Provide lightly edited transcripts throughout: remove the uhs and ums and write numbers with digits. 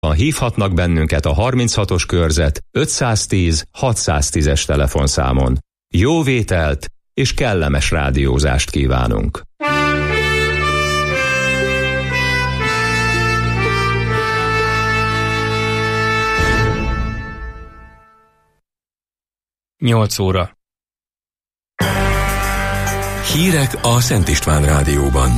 Hívhatnak bennünket a 36-os körzet 510 610-es telefonszámon. Jó vételt és kellemes rádiózást kívánunk! Nyolc óra. Hírek a Szent István Rádióban.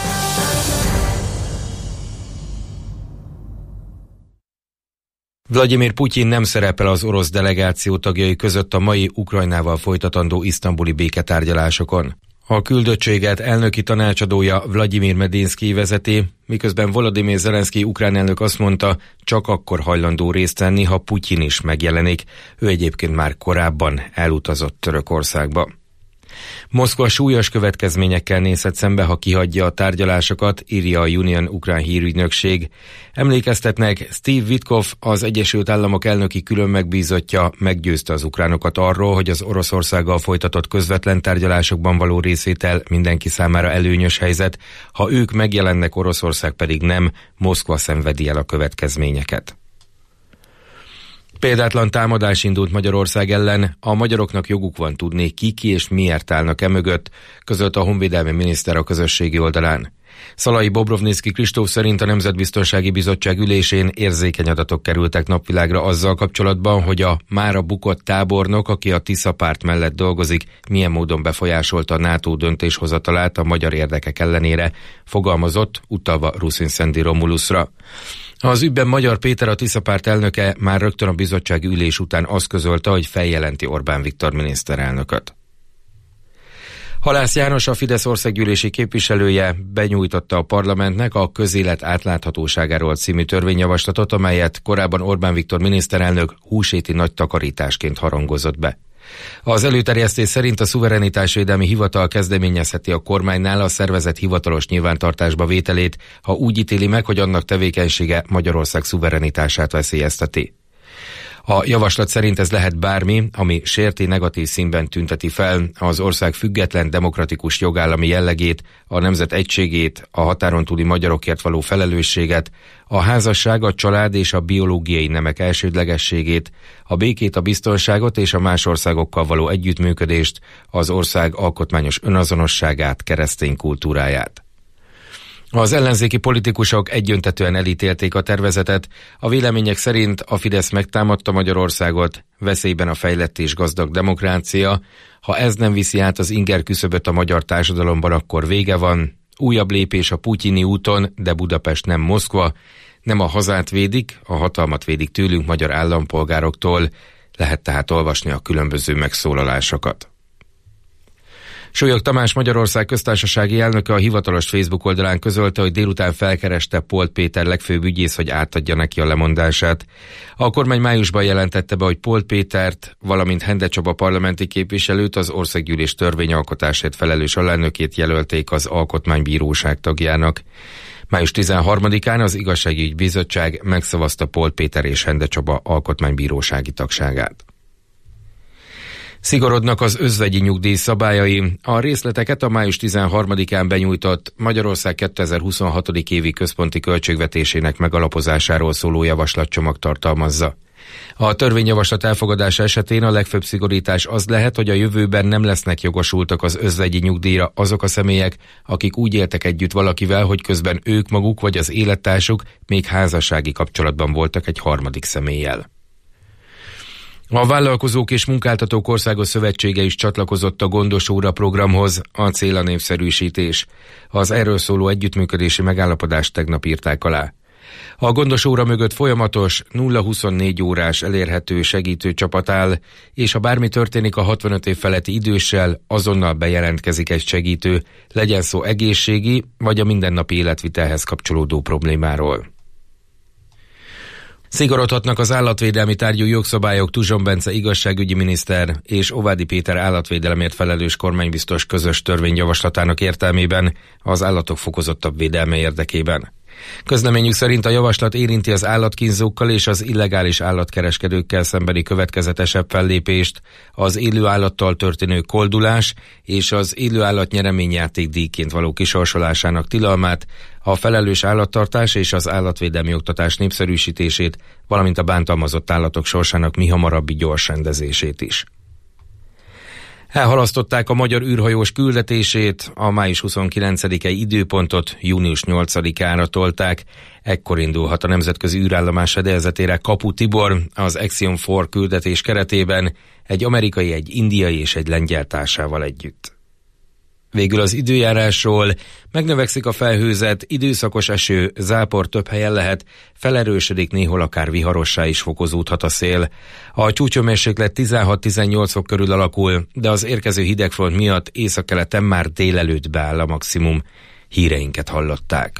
Vladimir Putyin nem szerepel az orosz delegáció tagjai között a mai Ukrajnával folytatandó isztambuli béketárgyalásokon. A küldöttséget elnöki tanácsadója Vladimir Medinszkij vezeti, miközben Volodymyr Zelenszkij ukrán elnök azt mondta, csak akkor hajlandó részt venni, ha Putyin is megjelenik. Ő egyébként már korábban elutazott Törökországba. Moszkva súlyos következményekkel nézhet szembe, ha kihagyja a tárgyalásokat, írja a Union ukrán hírügynökség. Emlékeztetnek, Steve Witkoff, az Egyesült Államok elnöki külön megbízottja meggyőzte az ukránokat arról, hogy az Oroszországgal folytatott közvetlen tárgyalásokban való részvétel mindenki számára előnyös helyzet, ha ők megjelennek, Oroszország pedig nem, Moszkva szenvedi el a következményeket. Példátlan támadás indult Magyarország ellen, a magyaroknak joguk van tudni, ki és miért állnak mögött, közölt a honvédelmi miniszter a közösségi oldalán. Szalai Bobrovnicki Kristóf szerint a Nemzetbiztonsági Bizottság ülésén érzékeny adatok kerültek napvilágra azzal kapcsolatban, hogy a mára bukott tábornok, aki a Tisza párt mellett dolgozik, milyen módon befolyásolta a NATO döntéshozatalát a magyar érdekek ellenére, fogalmazott, utalva Ruszin Szendi Romulusra. Az ügyben Magyar Péter, a Tisza párt elnöke már rögtön a bizottsági ülés után azt közölte, hogy feljelenti Orbán Viktor miniszterelnököt. Halász János, a Fidesz országgyűlési képviselője benyújtotta a parlamentnek a közélet átláthatóságáról című törvényjavaslatot, amelyet korábban Orbán Viktor miniszterelnök húsvéti nagy takarításként harangozott be. Az előterjesztés szerint a Szuverenitásvédelmi Hivatal kezdeményezheti a kormánynál a szervezet hivatalos nyilvántartásba vételét, ha úgy ítéli meg, hogy annak tevékenysége Magyarország szuverenitását veszélyezteti. A javaslat szerint ez lehet bármi, ami sérti, negatív színben tünteti fel az ország független demokratikus jogállami jellegét, a nemzet egységét, a határon túli magyarokért való felelősséget, a házasság, a család és a biológiai nemek elsődlegességét, a békét, a biztonságot és a más országokkal való együttműködést, az ország alkotmányos önazonosságát, keresztény kultúráját. Az ellenzéki politikusok egyöntetően elítélték a tervezetet, a vélemények szerint a Fidesz megtámadta Magyarországot, veszélyben a fejlett és gazdag demokrácia, ha ez nem viszi át az inger küszöböt a magyar társadalomban, akkor vége van, újabb lépés a putyini úton, de Budapest nem Moszkva, nem a hazát védik, a hatalmat védik tőlünk, magyar állampolgároktól, lehet tehát olvasni a különböző megszólalásokat. Súlyog Tamás, Magyarország köztársasági elnöke a hivatalos Facebook oldalán közölte, hogy délután felkereste Polt Péter legfőbb ügyész, hogy átadja neki a lemondását. A kormány májusban jelentette be, hogy Polt Pétert, valamint Hende Csaba parlamenti képviselőt, az országgyűlés törvényalkotásért felelős alelnökét jelölték az Alkotmánybíróság tagjának. Május 13-án az Igazságügyi Bizottság megszavazta Polt Péter és Hende Csaba alkotmánybírósági tagságát. Szigorodnak az özvegyi nyugdíj szabályai. A részleteket a május 13-án benyújtott Magyarország 2026. évi központi költségvetésének megalapozásáról szóló javaslatcsomag tartalmazza. A törvényjavaslat elfogadása esetén a legfőbb szigorítás az lehet, hogy a jövőben nem lesznek jogosultak az özvegyi nyugdíjra azok a személyek, akik úgy éltek együtt valakivel, hogy közben ők maguk vagy az élettársuk még házassági kapcsolatban voltak egy harmadik személlyel. A Vállalkozók és Munkáltatók Országos Szövetsége is csatlakozott a Gondos óra programhoz, a cél a népszerűsítés. Az erről szóló együttműködési megállapodást tegnap írták alá. A Gondos óra mögött folyamatos 0-24 órás elérhető segítő csapat áll, és ha bármi történik a 65 év feletti időssel, azonnal bejelentkezik egy segítő, legyen szó egészségi vagy a mindennapi életvitelhez kapcsolódó problémáról. Szigorodhatnak az állatvédelmi tárgyú jogszabályok Tuzson Bence igazságügyi miniszter és Ovádi Péter állatvédelemért felelős kormánybiztos közös törvényjavaslatának értelmében az állatok fokozottabb védelme érdekében. Közleményük szerint a javaslat érinti az állatkínzókkal és az illegális állatkereskedőkkel szembeni következetesebb fellépést, az élő állattal történő koldulás és az élő állat nyereményjáték díjként való kisorsolásának tilalmát, a felelős állattartás és az állatvédelmi oktatás népszerűsítését, valamint a bántalmazott állatok sorsának mihamarabbi gyors rendezését is. Elhalasztották a magyar űrhajós küldetését, a május 29-i időpontot június 8-ára tolták. Ekkor indulhat a nemzetközi űrállomás fedélzetére Kapu Tibor az Axiom 4 küldetés keretében egy amerikai, egy indiai és egy lengyel társával együtt. Végül az időjárásról: megnövekszik a felhőzet, időszakos eső, zápor több helyen lehet, felerősödik, néhol akár viharossá is fokozódhat a szél. A csúcshőmérséklet 16-18 fok körül alakul, de az érkező hidegfront miatt északkeleten már délelőtt beáll a maximum. Híreinket hallották.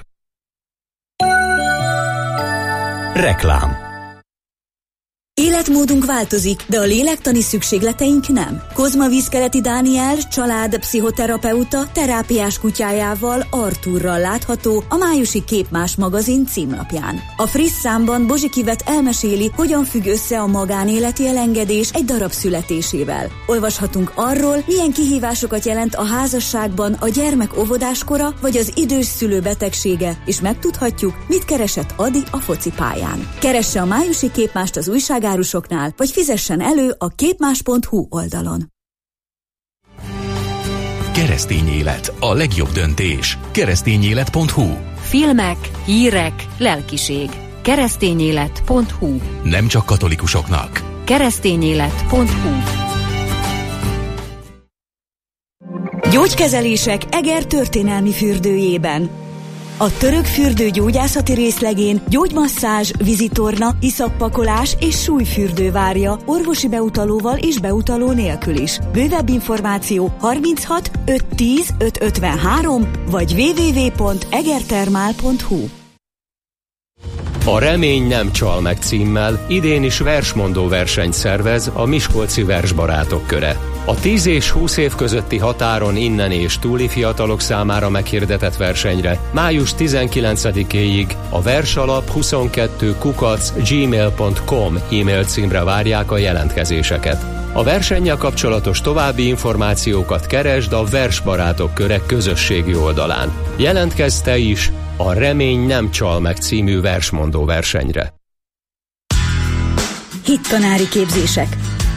Reklám. Életmódunk változik, de a lélektani szükségleteink nem. Kozma Vízkeleti Dániel, család pszichoterapeuta, terápiás kutyájával, Arturral látható a májusi Képmás magazin címlapján. A friss számban Bozsikivet elmeséli, hogyan függ össze a magánéleti elengedés egy darab születésével. Olvashatunk arról, milyen kihívásokat jelent a házasságban a gyermek óvodáskora vagy az idős szülő betegsége, és megtudhatjuk, mit keresett Adi a focipályán. Keresse a májusi Képmást az újságárusoknál, vagy fizessen elő a képmás.hu oldalon. Keresztény élet, a legjobb döntés. Keresztényélet.hu. Filmek, hírek, lelkiség. Keresztényélet.hu. Nem csak katolikusoknak. Keresztényélet.hu. Gyógykezelések Eger történelmi fürdőjében. A török fürdő gyógyászati részlegén gyógymasszázs, vízitorna, iszappakolás és súlyfürdő várja orvosi beutalóval és beutaló nélkül is. Bővebb információ 36 510 553 vagy www.egertermál.hu. A Remény nem csal meg címmel idén is versmondó versenyt szervez a Miskolci Versbarátok Köre. A 10 és 20 év közötti határon innen és túli fiatalok számára meghirdetett versenyre május 19-éig a versalap22@gmail.com e-mail címre várják a jelentkezéseket. A versennyel kapcsolatos további információkat keresd a Versbarátok Köre közösségi oldalán. Jelentkezz te is a Remény nem csal meg című versmondó versenyre. Hittanári képzések.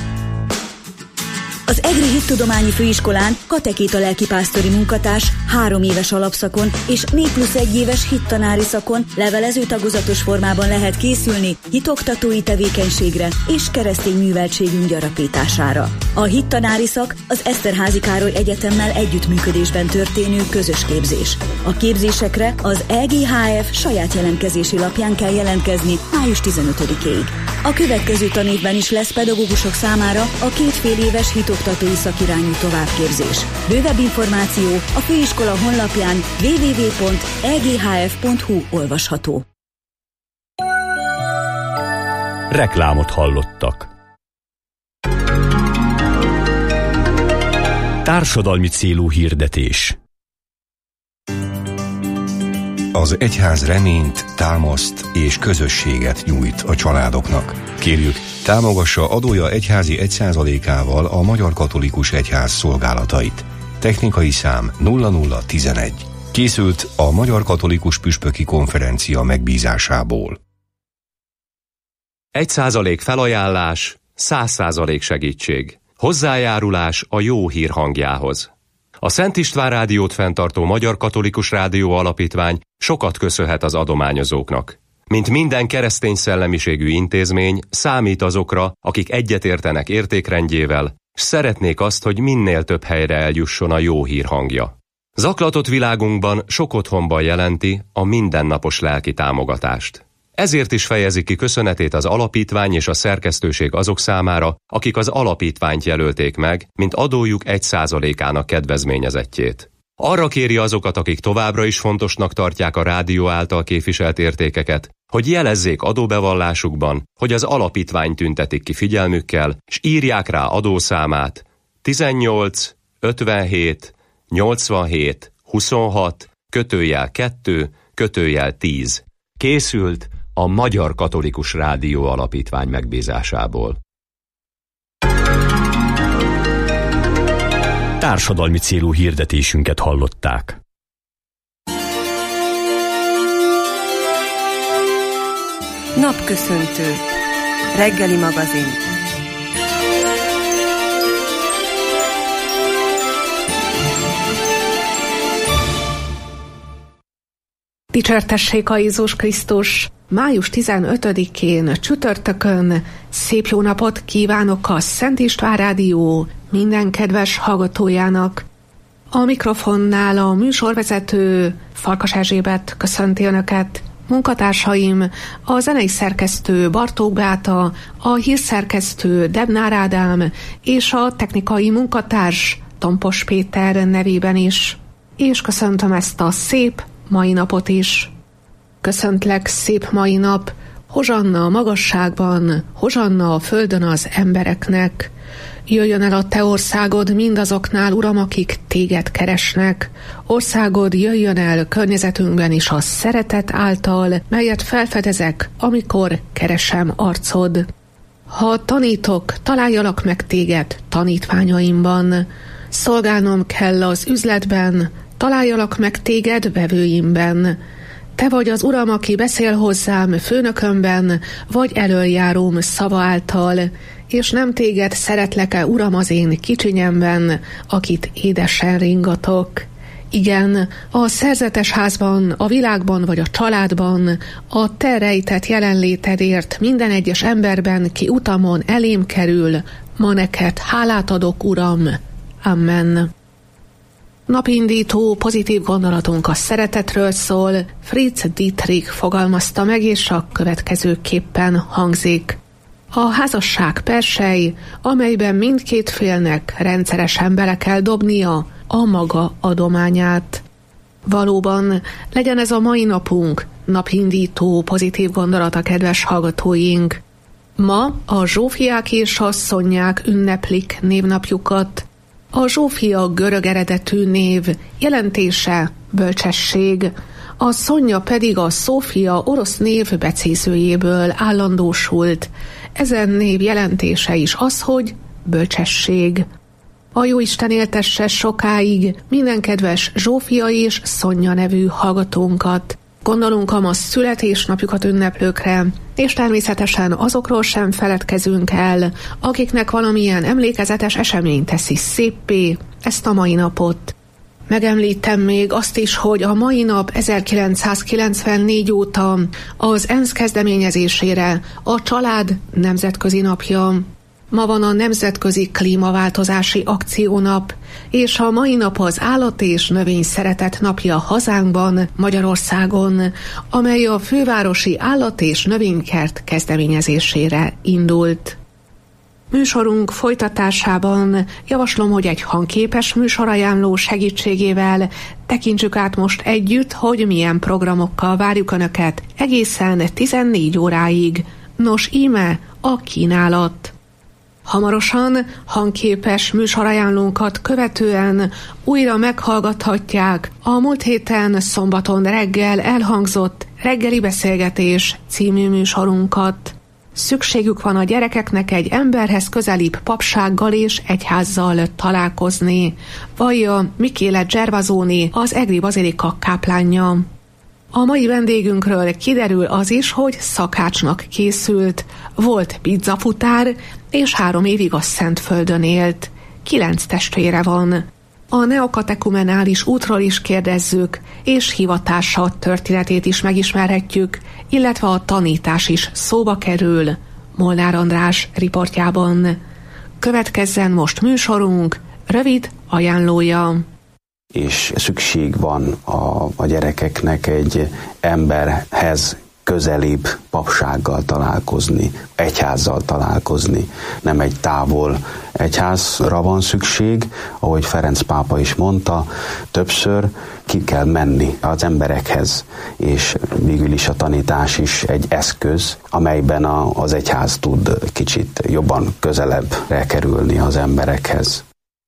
Az Egri Hittudományi Főiskolán katekéta lelkipásztori munkatárs 3 éves alapszakon és 4+1 éves hittanári szakon levelező tagozatos formában lehet készülni hitoktatói tevékenységre és keresztény műveltségünk gyarapítására. A hittanári szak az Eszterházy Károly Egyetemmel együttműködésben történő közös képzés. A képzésekre az EGHF saját jelentkezési lapján kell jelentkezni május 15-ig. A következő tanévben is lesz pedagógusok számára a 2,5 éves hitoktatói szakirányú továbbképzés. Bővebb információ a főiskola honlapján www.eghf.hu olvasható. Reklámot hallottak. Társadalmi célú hirdetés. Az egyház reményt, támaszt és közösséget nyújt a családoknak. Kérjük, támogassa adója egyházi 1%-ával a Magyar Katolikus Egyház szolgálatait. Technikai szám 0011. Készült a Magyar Katolikus Püspöki Konferencia megbízásából. 1% felajánlás, 100% segítség. Hozzájárulás a jó hír hangjához. A Szent István Rádiót fenntartó Magyar Katolikus Rádió Alapítvány sokat köszönhet az adományozóknak. Mint minden keresztény szellemiségű intézmény, számít azokra, akik egyetértenek értékrendjével, s szeretnék azt, hogy minél több helyre eljusson a jó hír hangja. Zaklatott világunkban sok otthonban jelenti a mindennapos lelki támogatást. Ezért is fejezi ki köszönetét az alapítvány és a szerkesztőség azok számára, akik az alapítványt jelölték meg, mint adójuk 1%-ának kedvezményezettjét. Arra kéri azokat, akik továbbra is fontosnak tartják a rádió által képviselt értékeket, hogy jelezzék adóbevallásukban, hogy az alapítvány tüntetik ki figyelmükkel, s írják rá adószámát 18 57 87 26 /2 /10. Készült a Magyar Katolikus Rádió Alapítvány megbízásából. Társadalmi célú hirdetésünket hallották. Napköszöntő. Reggeli magazin. Dicsértessék a Jézus Krisztus! Május 15-én csütörtökön szép jó napot kívánok a Szent István Rádió minden kedves hallgatójának. A mikrofonnál a műsorvezető Farkas Erzsébet köszönti Önöket. Munkatársaim, a zenei szerkesztő Bartók Beáta, a hírszerkesztő Debnár Ádám és a technikai munkatárs Tompos Péter nevében is. És köszöntöm ezt a szép mai napot is. Köszöntlek, szép mai nap, hozsanna a magasságban, hozsanna a földön az embereknek. Jöjjön el a te országod mindazoknál, Uram, akik téged keresnek. Országod jöjjön el környezetünkben is a szeretet által, melyet felfedezek, amikor keresem arcod. Ha tanítok, találjalak meg téged tanítványaimban. Szolgálnom kell az üzletben, találjalak meg téged vevőimben. Te vagy az Uram, aki beszél hozzám főnökömben, vagy elöljáróm szava által, és nem téged szeretlek-e, Uram, az én kicsinyemben, akit édesen ringatok. Igen, a szerzetes házban, a világban vagy a családban, a te rejtett jelenlétedért minden egyes emberben, ki utamon elém kerül, ma neked hálát adok, Uram. Amen. Napindító pozitív gondolatunk a szeretetről szól, Fritz Dietrich fogalmazta meg, és a következőképpen hangzik. A házasság persely, amelyben mindkét félnek rendszeresen bele kell dobnia a maga adományát. Valóban legyen ez a mai napunk napindító pozitív gondolat a kedves hallgatóink. Ma a Zsófiák és a Szonyák ünneplik névnapjukat. A Zsófia görög eredetű név, jelentése bölcsesség, a Szonya pedig a Szófia orosz név becézőjéből állandósult. Ezen név jelentése is az, hogy bölcsesség. A Jóisten éltesse sokáig minden kedves Zsófia és Szonya nevű hallgatónkat. Gondolunk a ma születésnapjukat ünneplőkre, és természetesen azokról sem feledkezünk el, akiknek valamilyen emlékezetes esemény teszi széppé ezt a mai napot. Megemlítem még azt is, hogy a mai nap 1994 óta az ENSZ kezdeményezésére a család nemzetközi napja. Ma van a Nemzetközi Klímaváltozási Akciónap, és a mai nap az Állat- és Növényszeretet napja hazánkban, Magyarországon, amely a fővárosi állat- és növénykert kezdeményezésére indult. Műsorunk folytatásában javaslom, hogy egy hangképes műsorajánló segítségével tekintsük át most együtt, hogy milyen programokkal várjuk Önöket egészen 14 óráig. Nos, íme a kínálat. Hamarosan hangképes műsorajánlónkat követően újra meghallgathatják a múlt héten szombaton reggel elhangzott Reggeli Beszélgetés című műsorunkat. Szükségük van a gyerekeknek egy emberhez közelibb papsággal és egyházzal találkozni, vallja Michele Gervasoni, az Egri Bazilika káplánja. A mai vendégünkről kiderül az is, hogy szakácsnak készült, volt pizzafutár, és 3 évig a Szentföldön élt. 9 testvére van. A neokatekumenális útról is kérdezzük, és hivatása történetét is megismerhetjük, illetve a tanítás is szóba kerül Molnár András riportjában. Következzen most műsorunk rövid ajánlója. És szükség van a gyerekeknek egy emberhez közelibb papsággal találkozni, egyházzal találkozni. Nem egy távol egyházra van szükség, ahogy Ferenc pápa is mondta, többször ki kell menni az emberekhez, és végül is a tanítás is egy eszköz, amelyben az egyház tud kicsit jobban közelebbre kerülni az emberekhez.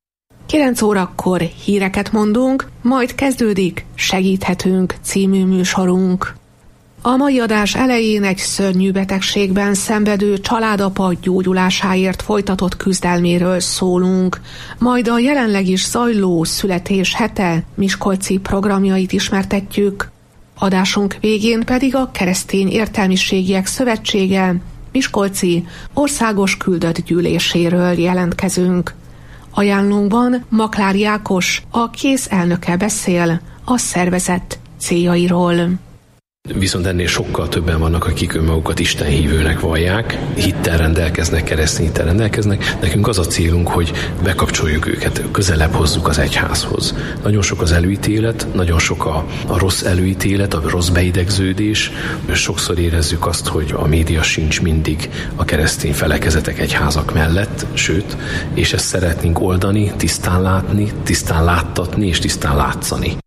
9 órakor híreket mondunk, majd kezdődik Segíthetünk című műsorunk. A mai adás elején egy szörnyű betegségben szenvedő családapa gyógyulásáért folytatott küzdelméről szólunk, majd a jelenleg is zajló születés hete miskolci programjait ismertetjük. Adásunk végén pedig a Keresztény Értelmiségiek Szövetsége miskolci országos küldött gyűléséről jelentkezünk. Ajánlónkban Maklári Ákos, a KÉSZ elnöke beszél a szervezet céljairól. Viszont ennél sokkal többen vannak, akik önmagukat istenhívőnek vallják, hittel rendelkeznek, keresztény hittel rendelkeznek. Nekünk az a célunk, hogy bekapcsoljuk őket, közelebb hozzuk az egyházhoz. Nagyon sok az előítélet, nagyon sok a rossz előítélet, a rossz beidegződés. Sokszor érezzük azt, hogy a média sincs mindig a keresztény felekezetek, egyházak mellett, sőt, és ezt szeretnénk oldani, tisztán látni, tisztán láttatni és tisztán látszani.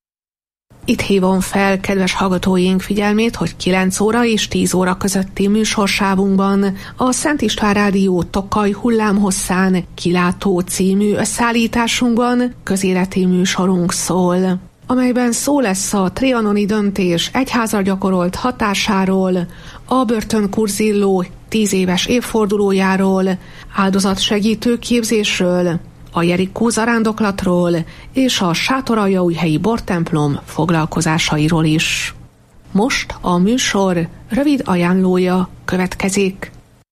Itt hívom fel kedves hallgatóink figyelmét, hogy 9 óra és 10 óra közötti műsorsávunkban a Szent István Rádió Tokaj hullámhosszán Kilátó című összeállításunkban közéleti műsorunk szól, amelyben szó lesz a trianoni döntés egyházra gyakorolt hatásáról, a börtönkurzilló 10 éves évfordulójáról, áldozatsegítő képzésről, a Jerikó zarándoklatról és a Sátoraljaújhelyi bortemplom foglalkozásairól is. Most a műsor rövid ajánlója következik.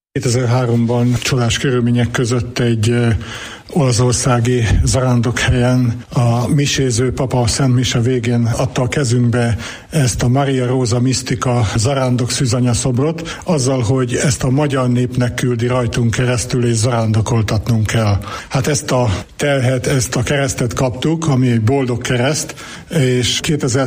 2003-ban csodás körülmények között egy olaszországi zarándokhelyen a miséző papa a Szent Mise végén adta a kezünkbe ezt a Maria Rosa Mystica zarándok szűzanya szobrot, azzal, hogy ezt a magyar népnek küldi rajtunk keresztül, és zarándokoltatnunk kell. Hát ezt a terhet, ezt a keresztet kaptuk, ami egy boldog kereszt, és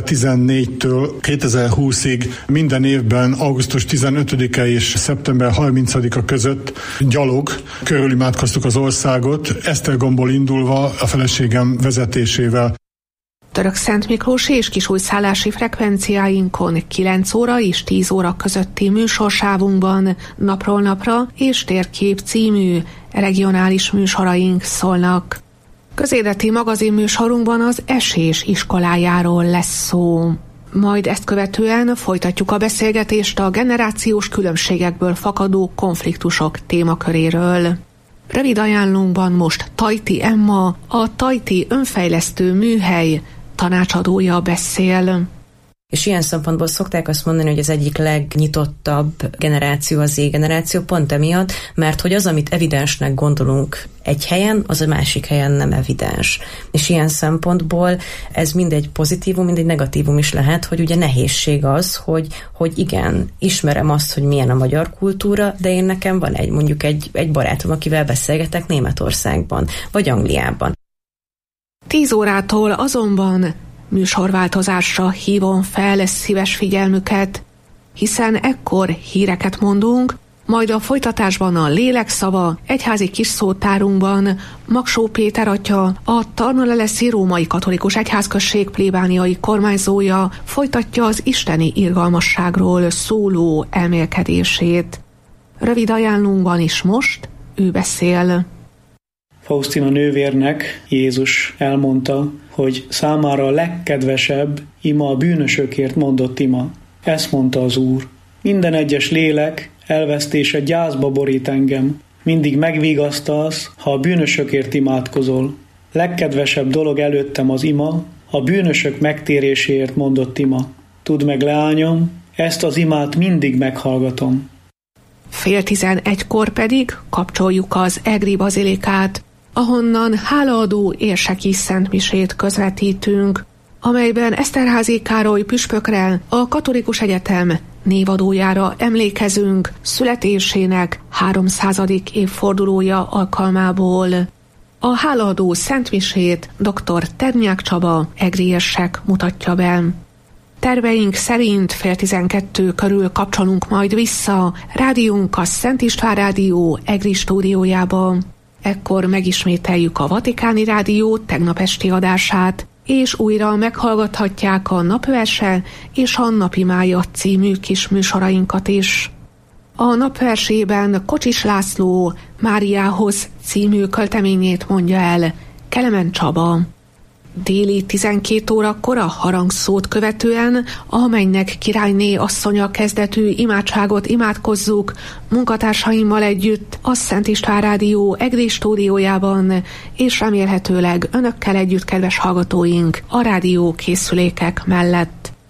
2014-től 2020-ig minden évben augusztus 15-e és szeptember 30-a között gyalog körülimádkoztuk az országot, Esztergomból indulva a feleségem vezetésével. Török Szent Miklósi és kisújszállási frekvenciáinkon 9 óra és 10 óra közötti műsorsávunkban napról napra és térkép című regionális műsoraink szólnak. Közéleti magazinműsorunkban az Esés iskolájáról lesz szó. Majd ezt követően folytatjuk a beszélgetést a generációs különbségekből fakadó konfliktusok témaköréről. Rövid ajánlónkban most Tajti Emma, a Tajti Önfejlesztő Műhely tanácsadója beszél. És ilyen szempontból szokták azt mondani, hogy az egyik legnyitottabb generáció az Z-generáció, pont emiatt, mert hogy az, amit evidensnek gondolunk egy helyen, az a másik helyen nem evidens. És ilyen szempontból ez mindegy pozitívum, mindegy negatívum is lehet, hogy ugye nehézség az, hogy igen, ismerem azt, hogy milyen a magyar kultúra, de én nekem van mondjuk egy barátom, akivel beszélgetek Németországban, vagy Angliában. 10 órától azonban műsorváltozásra hívom fel szíves figyelmüket, hiszen ekkor híreket mondunk, majd a folytatásban a lélekszava egyházi kisszótárunkban Magsó Péter atya, a Tarnaleleszi Római Katolikus Egyházközség plébániai kormányzója folytatja az isteni irgalmasságról szóló elmélkedését. Rövid ajánlónkban is most ő beszél. Faustina nővérnek Jézus elmondta, hogy számára a legkedvesebb ima a bűnösökért mondott ima. Ezt mondta az Úr. Minden egyes lélek elvesztése gyászba borít engem. Mindig megvigasztalsz, ha a bűnösökért imádkozol. Legkedvesebb dolog előttem az ima, a bűnösök megtéréséért mondott ima. Tudd meg, leányom, ezt az imát mindig meghallgatom. 10:30 pedig kapcsoljuk az Egri bazilikát, ahonnan hálaadó érseki szentmisét közvetítünk, amelyben Eszterházy Károly püspökre, a Katolikus Egyetem névadójára emlékezünk születésének 300. évfordulója alkalmából. A hálaadó szentmisét dr. Ternyák Csaba egri érsek mutatja be. Terveink szerint 11:30 körül kapcsolunk majd vissza rádiónk a Szent István Rádió egri stúdiójába. Ekkor megismételjük a Vatikáni Rádió tegnap esti adását, és újra meghallgathatják a Napverse és a Napi Mája című kis műsorainkat is. A Napversében Kocsis László Máriához című költeményét mondja el Kelemen Csaba. Déli 12 órakor a harangszót követően a Mennynek királyné asszonya kezdetű imádságot imádkozzuk munkatársaimmal együtt a Szent István Rádió egri stúdiójában, és remélhetőleg önökkel együtt, kedves hallgatóink, a rádió készülékek mellett.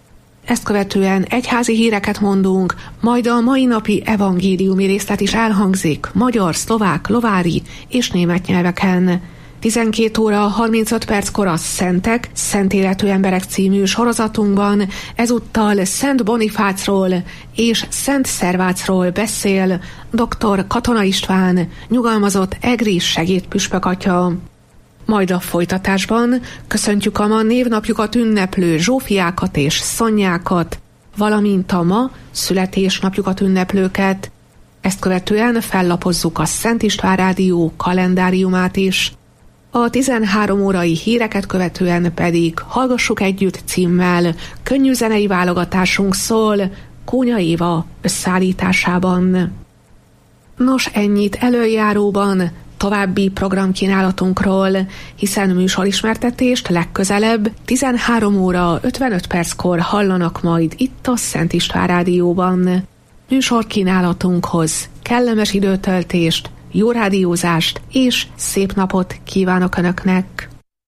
Ezt követően egyházi híreket mondunk, majd a mai napi evangéliumi részlet is elhangzik magyar, szlovák, lovári és német nyelveken. 12 óra 35 perckor a Szentek, Szent Életű Emberek című sorozatunkban ezúttal Szent Bonifácról és Szent Szervácról beszél dr. Katona István, nyugalmazott egri segédpüspök atya. Majd a folytatásban köszöntjük a ma névnapjukat ünneplő Zsófiákat és Szonyákat, valamint a ma születésnapjukat ünneplőket. Ezt követően fellapozzuk a Szent István Rádió kalendáriumát is. A 13 órai híreket követően pedig Hallgassuk együtt címmel könnyű zenei válogatásunk szól Kónya Éva összeállításában. Nos, ennyit előjáróban, további programkínálatunkról, hiszen műsorismertetést legközelebb 13 óra 55 perckor hallanak majd itt a Szent István Rádióban. Műsorkínálatunkhoz kellemes időtöltést, jó rádiózást és szép napot kívánok Önöknek!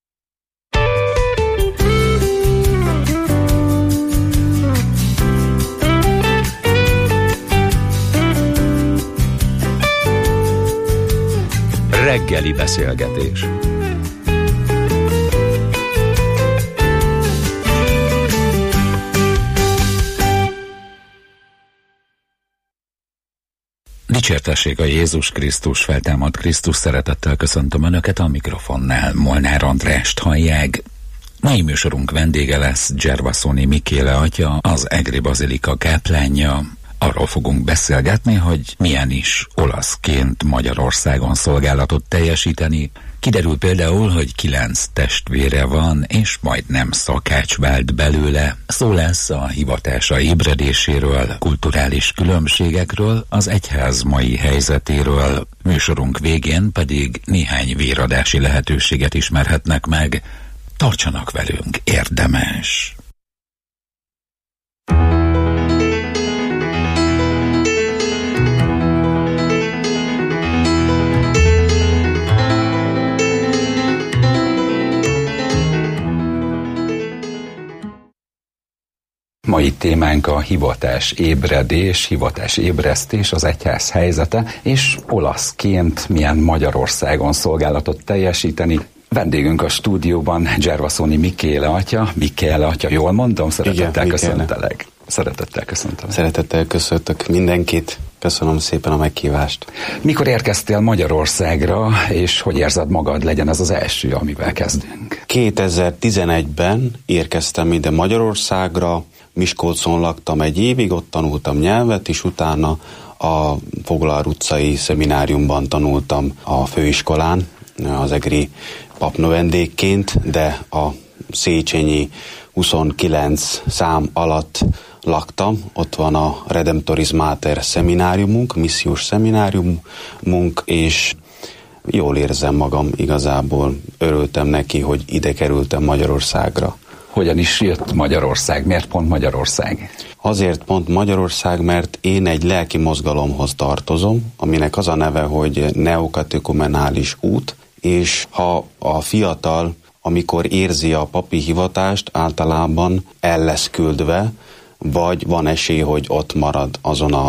Reggeli beszélgetés. Dicsértessék a Jézus Krisztus, feltámadt Krisztus, szeretettel köszöntöm Önöket, a mikrofonnál Molnár Andrást hallják. Mai műsorunk vendége lesz Gervasoni Mikéle atya, az Egri Bazilika káplánja. Arról fogunk beszélgetni, hogy milyen is olaszként Magyarországon szolgálatot teljesíteni. Kiderül például, hogy 9 testvére van, és majdnem szakács vált belőle. Szó lesz a hivatása ébredéséről, kulturális különbségekről, az egyház mai helyzetéről. Műsorunk végén pedig néhány véradási lehetőséget ismerhetnek meg. Tartsanak velünk, érdemes! Mai témánk a hivatás ébredés, hivatás ébresztés, az egyház helyzete, és olaszként milyen Magyarországon szolgálatot teljesíteni. Vendégünk a stúdióban Gervasoni Mikéle atya. Mikéle atya, jól mondom? Szeretettel köszöntelek. Szeretettel köszöntelek. Szeretettel köszöntök mindenkit. Köszönöm szépen a meghívást. Mikor érkeztél Magyarországra, és hogy érzed magad, legyen ez az első, amivel kezdünk? 2011-ben érkeztem ide Magyarországra, Miskolcon laktam egy évig, ott tanultam nyelvet, és utána a Foglar utcai szemináriumban tanultam a főiskolán, az egri papnövendékként, de a Széchenyi 29 szám alatt laktam. Ott van a Redemptoris Mater szemináriumunk, missziós szemináriumunk, és jól érzem magam igazából. Örültem neki, hogy ide kerültem Magyarországra. Hogyan is jött Magyarország? Miért pont Magyarország? Azért pont Magyarország, mert én egy lelki mozgalomhoz tartozom, aminek az a neve, hogy neokatekumenális út, és ha a fiatal, amikor érzi a papi hivatást, általában el lesz küldve, vagy van esély, hogy ott marad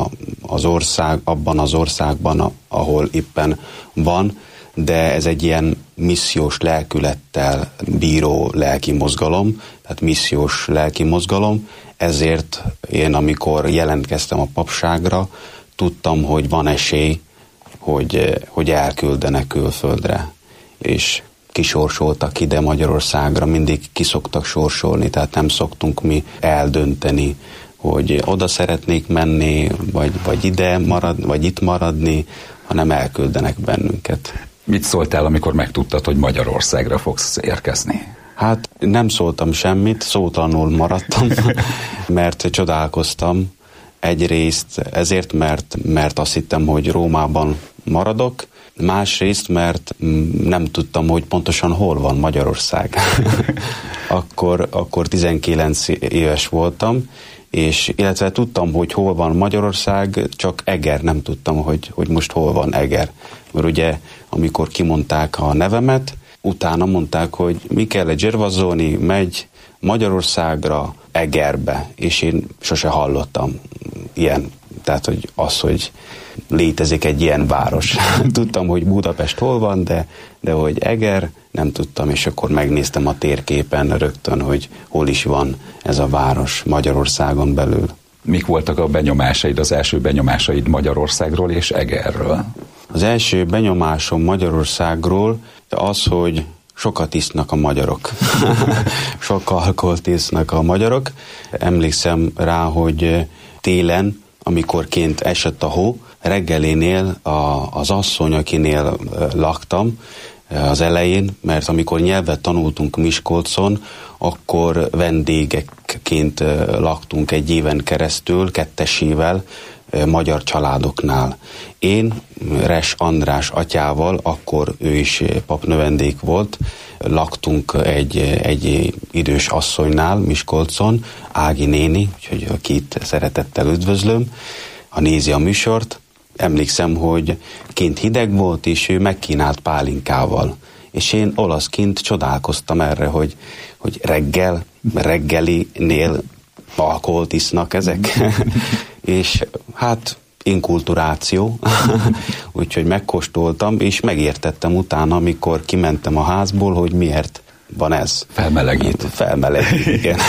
abban az országban, ahol éppen van, de ez egy ilyen missziós lelkülettel bíró lelki mozgalom, tehát missziós lelki mozgalom, ezért én, amikor jelentkeztem a papságra, tudtam, hogy van esély, hogy elküldenek külföldre, és kisorsoltak ide Magyarországra, mindig kiszoktak sorsolni, tehát nem szoktunk mi eldönteni, hogy oda szeretnék menni, vagy ide vagy itt maradni, hanem elküldenek bennünket. Mit szóltál, amikor megtudtad, hogy Magyarországra fogsz érkezni? Hát nem szóltam semmit, szótlanul maradtam, mert csodálkoztam. Egyrészt ezért, mert azt hittem, hogy Rómában maradok, másrészt, mert nem tudtam, hogy pontosan hol van Magyarország. Akkor 19 éves voltam, és illetve tudtam, hogy hol van Magyarország, csak Eger nem tudtam, hogy most hol van Eger. Mert ugye, amikor kimondták a nevemet, utána mondták, hogy Mikéle Gervasoni megy Magyarországra, Egerbe, és én sose hallottam ilyen, tehát hogy létezik egy ilyen város. Tudtam, hogy Budapest hol van, de hogy Eger, nem tudtam, és akkor megnéztem a térképen rögtön, hogy hol is van ez a város Magyarországon belül. Mik voltak a benyomásaid, az első benyomásaid Magyarországról és Egerről? Az első benyomásom Magyarországról az, hogy sokat isznak a magyarok. Sok alkoholt isznak a magyarok. Emlékszem rá, hogy télen, amikor kint esett a hó, reggelénél az asszony, akinél laktam az elején, mert amikor nyelvet tanultunk Miskolcon, akkor vendégekként laktunk egy éven keresztül, 2 magyar családoknál. Én, Res András atyával, akkor ő is papnövendék volt, laktunk egy idős asszonynál Miskolcon, Ági néni, úgyhogy akit szeretettel üdvözlöm, ha nézi a műsort. Emlékszem, hogy kint hideg volt, és ő megkínált pálinkával. És én olaszként csodálkoztam erre, hogy reggelinél alkoholt isznak ezek. És hát inkulturáció, úgyhogy megkóstoltam, és megértettem utána, amikor kimentem a házból, hogy miért van ez. Felmelegít, igen.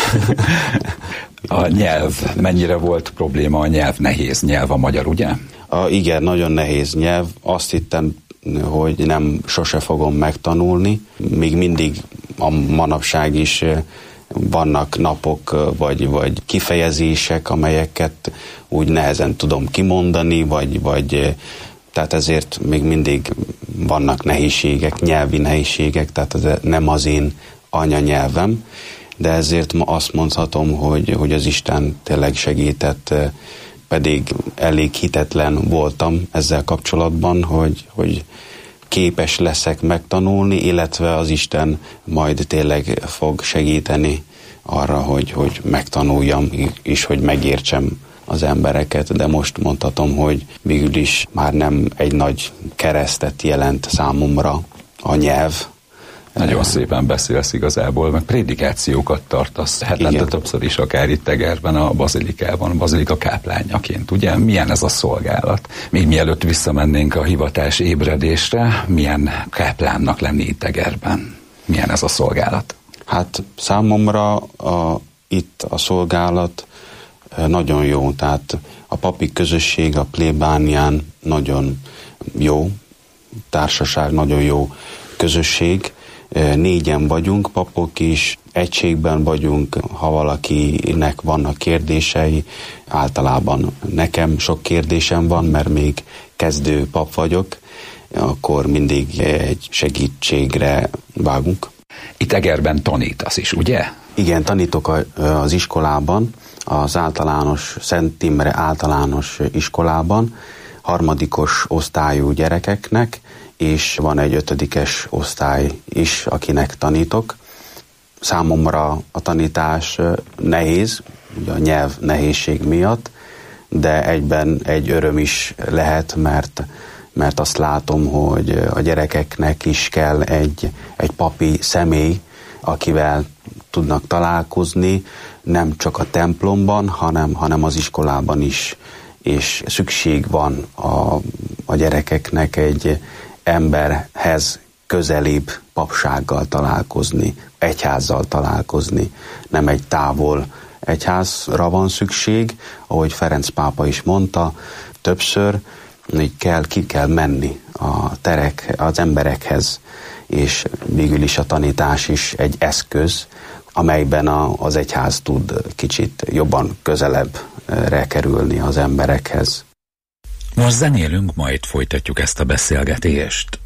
A nyelv, mennyire volt probléma a nyelv? Nehéz nyelv a magyar, ugye? Igen, nagyon nehéz nyelv. Azt hittem, hogy nem sose fogom megtanulni. Még mindig a manapság is vannak napok, vagy kifejezések, amelyeket úgy nehezen tudom kimondani, vagy tehát ezért még mindig vannak nehézségek, nyelvi nehézségek, tehát ez nem az én anyanyelvem, de ezért ma azt mondhatom, hogy az Isten tényleg segített, pedig elég hitetlen voltam ezzel kapcsolatban, hogy képes leszek megtanulni, illetve az Isten majd tényleg fog segíteni arra, hogy megtanuljam, és hogy megértsem az embereket, de most mondhatom, hogy végül is már nem egy nagy keresztet jelent számomra a nyelv. Nagyon szépen beszélsz igazából, meg prédikációkat tartasz hetente többször is, akár itt Egerben, a bazilikában, a bazilika káplányaként, ugye? Milyen ez a szolgálat? Még mielőtt visszamennénk a hivatás ébredésre, milyen káplánnak lenni itt Egerben? Milyen ez a szolgálat? Hát számomra itt a szolgálat nagyon jó, tehát a papi közösség a plébánián nagyon jó társaság, nagyon jó közösség. 4 vagyunk, papok is, egységben vagyunk, ha valakinek vannak kérdései, általában nekem sok kérdésem van, mert még kezdő pap vagyok, akkor mindig egy segítségre vágunk. Itt Egerben tanítasz is, ugye? Igen, tanítok az iskolában, az általános, Szent Imre általános iskolában, 3. osztályú gyerekeknek, és van egy 5. osztály is, akinek tanítok. Számomra a tanítás nehéz, ugye a nyelv nehézség miatt, de egyben egy öröm is lehet, mert azt látom, hogy a gyerekeknek is kell egy papi személy, akivel tudnak találkozni, nem csak a templomban, hanem az iskolában is, és szükség van a gyerekeknek egy emberhez közelibb papsággal találkozni, egyházzal találkozni, nem egy távol egyházra van szükség, ahogy Ferenc pápa is mondta többször, hogy ki kell menni az emberekhez, és végül is a tanítás is egy eszköz, amelyben az egyház tud kicsit jobban közelebbre kerülni az emberekhez. Most zenélünk, majd folytatjuk ezt a beszélgetést.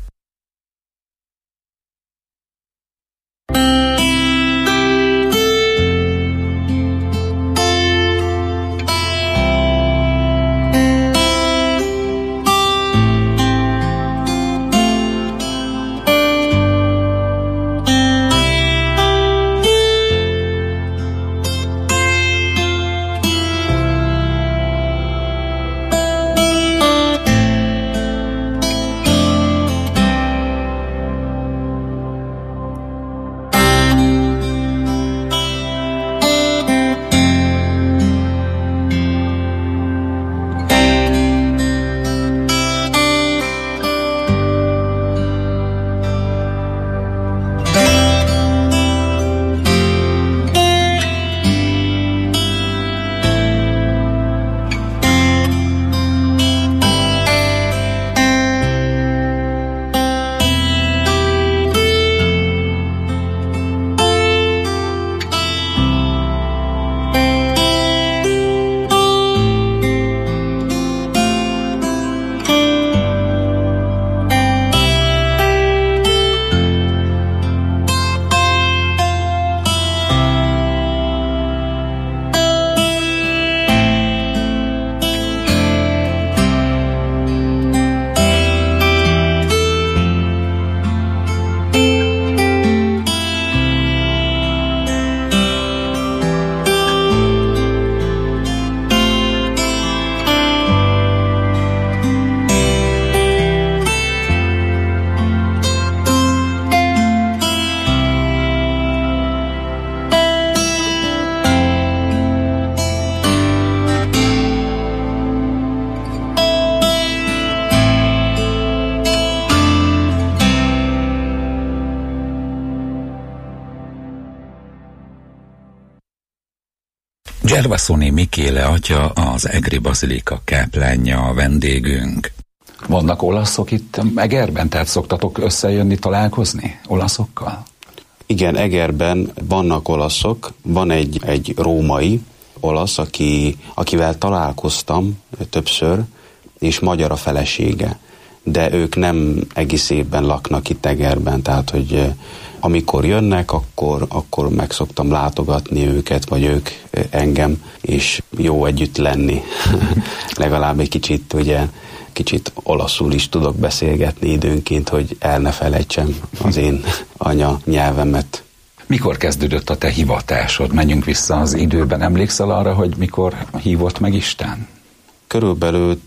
Gervasoni Mikéle atya, az Egri Bazilika káplánja a vendégünk. Vannak olaszok itt Egerben, tehát szoktatok összejönni, találkozni olaszokkal? Igen, Egerben vannak olaszok, van egy római olasz, akivel találkoztam többször, és magyar a felesége. De ők nem egész évben laknak itt Egerben, tehát hogy amikor jönnek, akkor meg szoktam látogatni őket, vagy ők engem, és jó együtt lenni. Legalább egy kicsit olaszul is tudok beszélgetni időnként, hogy el ne felejtsem az én anya nyelvemet. Mikor kezdődött a te hivatásod? Menjünk vissza az időben. Emlékszel arra, hogy mikor hívott meg Isten? Körülbelül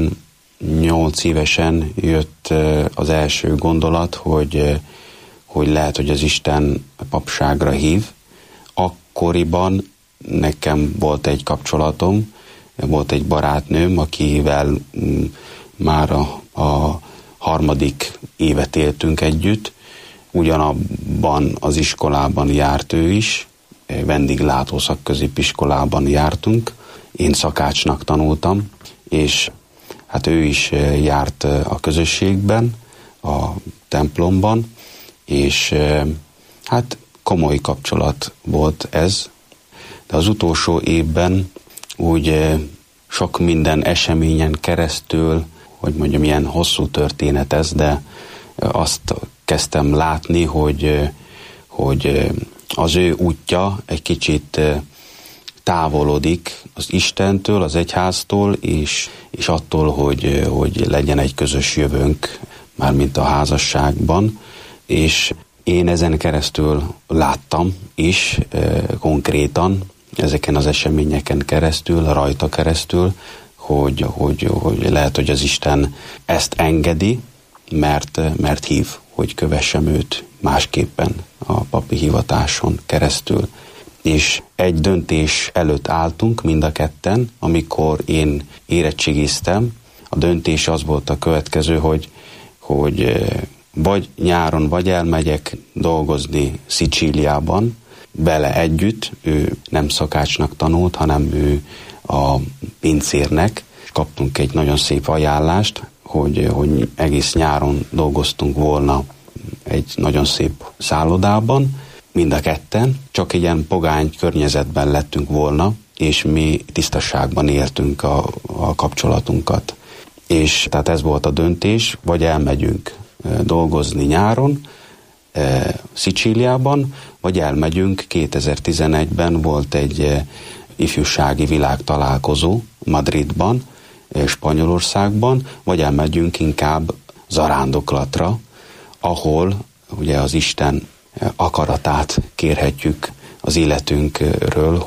18 évesen jött az első gondolat, hogy lehet, hogy az Isten papságra hív. Akkoriban nekem volt egy kapcsolatom, volt egy barátnőm, akivel már a harmadik évet éltünk együtt. Ugyanabban az iskolában járt ő is, vendéglátó szakközépiskolában jártunk. Én szakácsnak tanultam, és hát ő is járt a közösségben, a templomban, és hát komoly kapcsolat volt ez. De az utolsó évben úgy sok minden eseményen keresztül, hogy mondjam, ilyen hosszú történet ez, de azt kezdtem látni, hogy az ő útja egy kicsit távolodik az Istentől, az egyháztól, és attól, hogy legyen egy közös jövőnk, mármint a házasságban. És én ezen keresztül láttam is konkrétan, ezeken az eseményeken keresztül, rajta keresztül, hogy lehet, hogy az Isten ezt engedi, mert hív, hogy kövessem őt másképpen a papi hivatáson keresztül. És egy döntés előtt álltunk mind a ketten, amikor én érettségiztem. A döntés az volt a következő, hogy vagy nyáron, vagy elmegyek dolgozni Szicíliában, vele együtt, ő nem szakácsnak tanult, hanem ő a pincérnek, és kaptunk egy nagyon szép ajánlást, hogy egész nyáron dolgoztunk volna egy nagyon szép szállodában, mind a ketten, csak egy ilyen pogány környezetben lettünk volna, és mi tisztaságban éltünk a kapcsolatunkat. És tehát ez volt a döntés, vagy elmegyünk dolgozni nyáron, Szicíliában, vagy elmegyünk, 2011-ben volt egy ifjúsági világtalálkozó Madridban, Spanyolországban, vagy elmegyünk inkább zarándoklatra, ahol ugye az Isten akaratát kérhetjük az életünkről,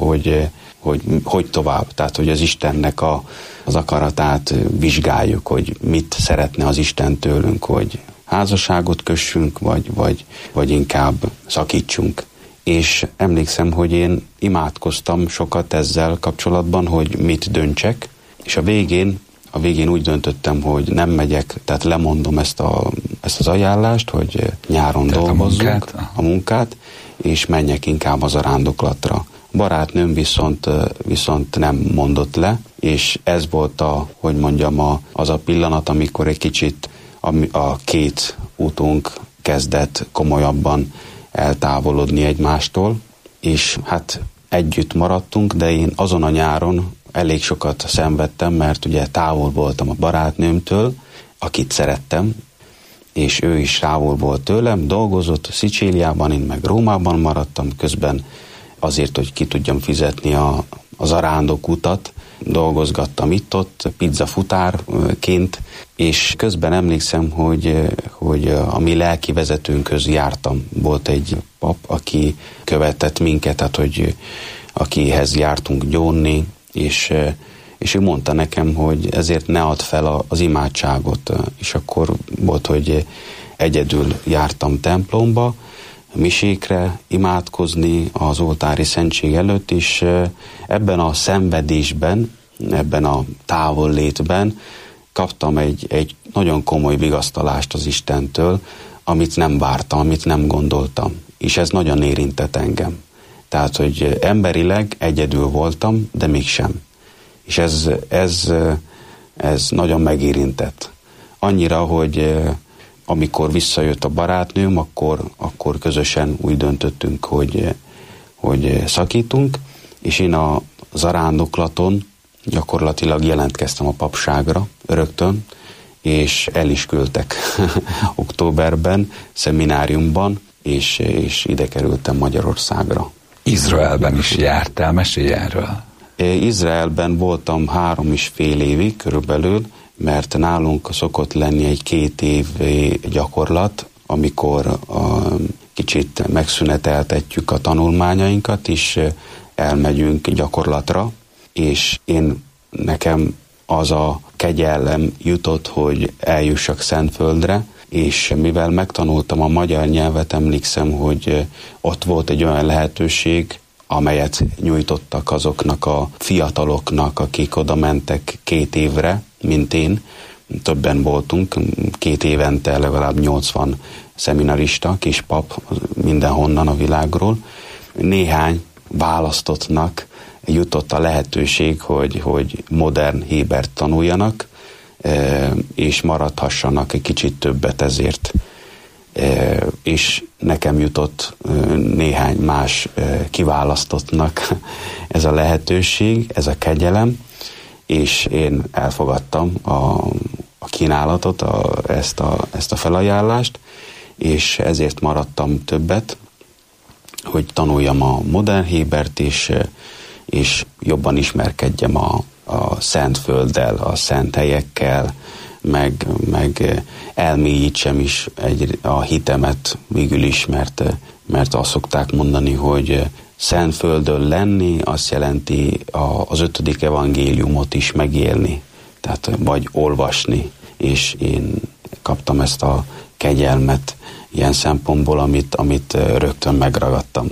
hogy tovább. Tehát, hogy az Istennek az akaratát vizsgáljuk, hogy mit szeretne az Isten tőlünk, hogy házasságot kössünk, vagy inkább szakítsunk. És emlékszem, hogy én imádkoztam sokat ezzel kapcsolatban, hogy mit döntsek, és a végén úgy döntöttem, hogy nem megyek, tehát lemondom ezt az ajánlást, hogy nyáron tehát dolgozzunk a munkát, és menjek inkább az zarándoklatra. Barátnőm viszont nem mondott le, és ez volt az a pillanat, amikor egy kicsit a két útunk kezdett komolyabban eltávolodni egymástól, és hát együtt maradtunk, de én azon a nyáron elég sokat szenvedtem, mert ugye távol voltam a barátnőmtől, akit szerettem, és ő is távol volt tőlem, dolgozott Szicíliában, én meg Rómában maradtam, közben azért, hogy ki tudjam fizetni a zarándokutat, dolgozgattam itt-ott, pizzafutárként, és közben emlékszem, hogy a mi lelki vezetőnkhöz jártam. Volt egy pap, aki követett minket, tehát hogy akihez jártunk gyónni, és ő mondta nekem, hogy ezért ne add fel az imádságot. És akkor volt, hogy egyedül jártam templomba, misékre imádkozni az oltári szentség előtt, és ebben a szenvedésben, ebben a távollétben kaptam egy nagyon komoly vigasztalást az Istentől, amit nem vártam, amit nem gondoltam. És ez nagyon érintett engem. Tehát, hogy emberileg egyedül voltam, de mégsem. És ez nagyon megérintett. Annyira, hogy amikor visszajött a barátnőm, akkor közösen úgy döntöttünk, hogy szakítunk, és én a zarándoklaton gyakorlatilag jelentkeztem a papságra rögtön, és el is küldtek októberben, szemináriumban, és ide kerültem Magyarországra. Izraelben is jártál, mesélj erről. Izraelben voltam 3,5 évig körülbelül, mert nálunk szokott lenni egy 2 év gyakorlat, amikor kicsit megszüneteltetjük a tanulmányainkat, és elmegyünk gyakorlatra, és nekem az a kegyellem jutott, hogy eljussak Szentföldre, és mivel megtanultam a magyar nyelvet, emlékszem, hogy ott volt egy olyan lehetőség, amelyet nyújtottak azoknak a fiataloknak, akik oda mentek 2 évre, mint én. Többen voltunk, 2 évente legalább 80 szeminarista, kis pap mindenhonnan a világról. Néhány választottnak jutott a lehetőség, hogy modern hébert tanuljanak, és maradhassanak egy kicsit többet ezért. És nekem jutott néhány más kiválasztottnak ez a lehetőség, ez a kegyelem, és én elfogadtam a kínálatot, ezt a felajánlást, és ezért maradtam többet, hogy tanuljam a modern hébert, és jobban ismerkedjem a Szentfölddel, a szent helyekkel, meg elmélyítsem is a hitemet végül is, mert azt szokták mondani, hogy Szentföldön lenni azt jelenti az 5. evangéliumot is megélni, tehát vagy olvasni, és én kaptam ezt a kegyelmet ilyen szempontból, amit rögtön megragadtam.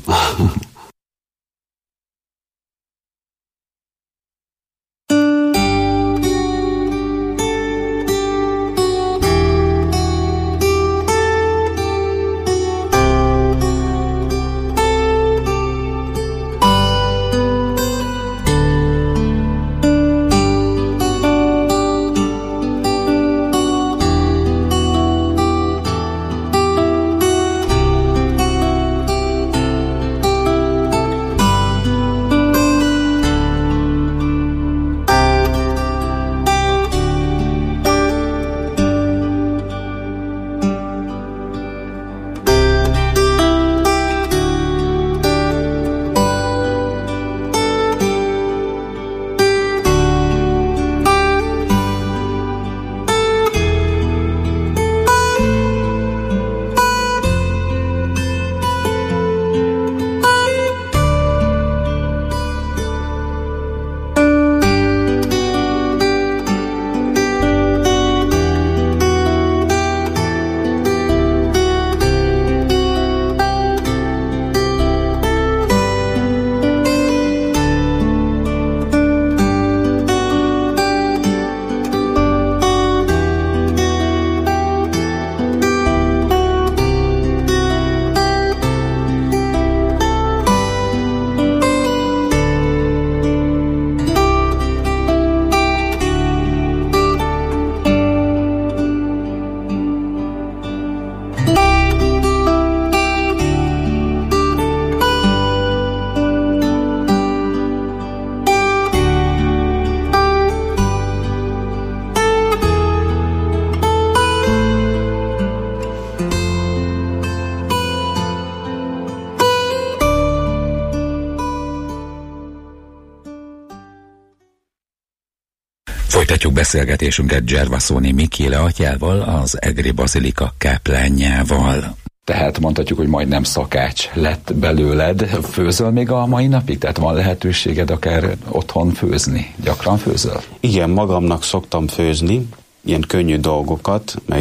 Folytatjuk beszélgetésünket Gervasoni Mikéle atyával, az Egri Bazilika káplánjával. Tehát mondhatjuk, hogy majdnem szakács lett belőled. Főzöl még a mai napig? Tehát van lehetőséged akár otthon főzni? Gyakran főzöl? Igen, magamnak szoktam főzni, ilyen könnyű dolgokat, meg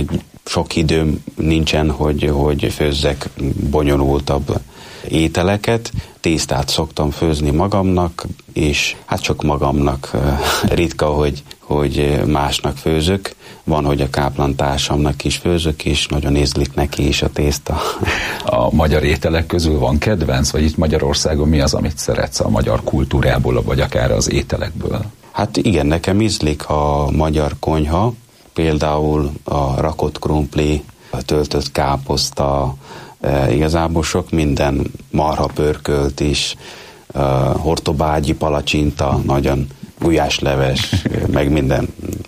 sok időm nincsen, hogy főzzek bonyolultabb ételeket. Tésztát szoktam főzni magamnak, és hát csak magamnak. Ritka, hogy másnak főzök. Van, hogy a káplantársamnak is főzök, és nagyon ízlik neki is a tészta. A magyar ételek közül van kedvenc, vagy itt Magyarországon mi az, amit szeretsz a magyar kultúrából, vagy akár az ételekből? Hát igen, nekem ízlik a magyar konyha, például a rakott krumpli, a töltött káposzta, igazából sok minden, marha pörkölt is, hortobágyi palacsinta, nagyon gulyásleves, meg minden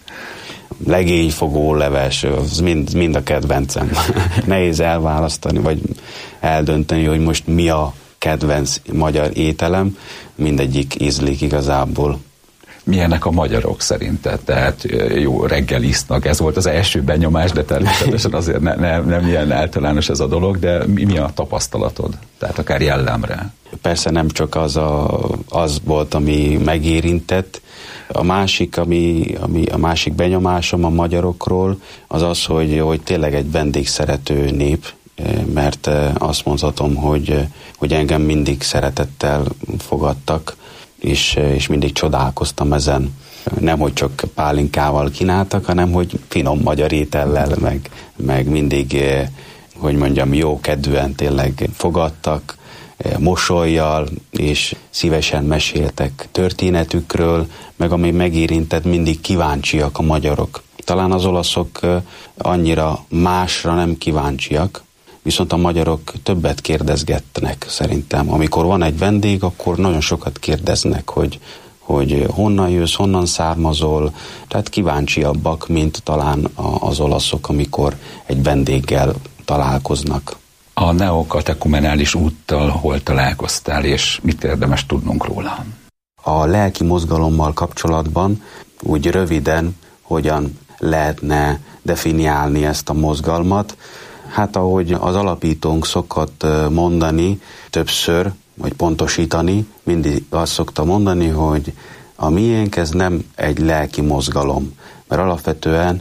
legényfogó leves, az mind a kedvencem. Nehéz elválasztani, vagy eldönteni, hogy most mi a kedvenc magyar ételem, mindegyik ízlik igazából. Milyenek a magyarok szerinted? Tehát jó, reggel isznak, ez volt az első benyomás, de természetesen azért nem ilyen általános ez a dolog, de mi a tapasztalatod? Tehát akár jellemre. Persze nem csak az volt, ami megérintett. A másik, a másik benyomásom a magyarokról, az, hogy tényleg egy vendégszerető nép, mert azt mondhatom, hogy engem mindig szeretettel fogadtak, és mindig csodálkoztam ezen. Nem, hogy csak pálinkával kínáltak, hanem, hogy finom magyar étellel, meg mindig, hogy mondjam, jó kedvűen tényleg fogadtak, mosollyal, és szívesen meséltek történetükről, meg ami megérintett, mindig kíváncsiak a magyarok. Talán az olaszok annyira másra nem kíváncsiak, viszont a magyarok többet kérdezgetnek szerintem. Amikor van egy vendég, akkor nagyon sokat kérdeznek, hogy honnan jössz, honnan származol, tehát kíváncsiabbak, mint talán az olaszok, amikor egy vendéggel találkoznak. A neokatekumenális úttal hol találkoztál, és mit érdemes tudnunk róla? A lelki mozgalommal kapcsolatban úgy röviden hogyan lehetne definiálni ezt a mozgalmat. Hát ahogy az alapítónk szokott mondani többször, vagy pontosítani, mindig azt szokta mondani, hogy a miénk ez nem egy lelki mozgalom, mert alapvetően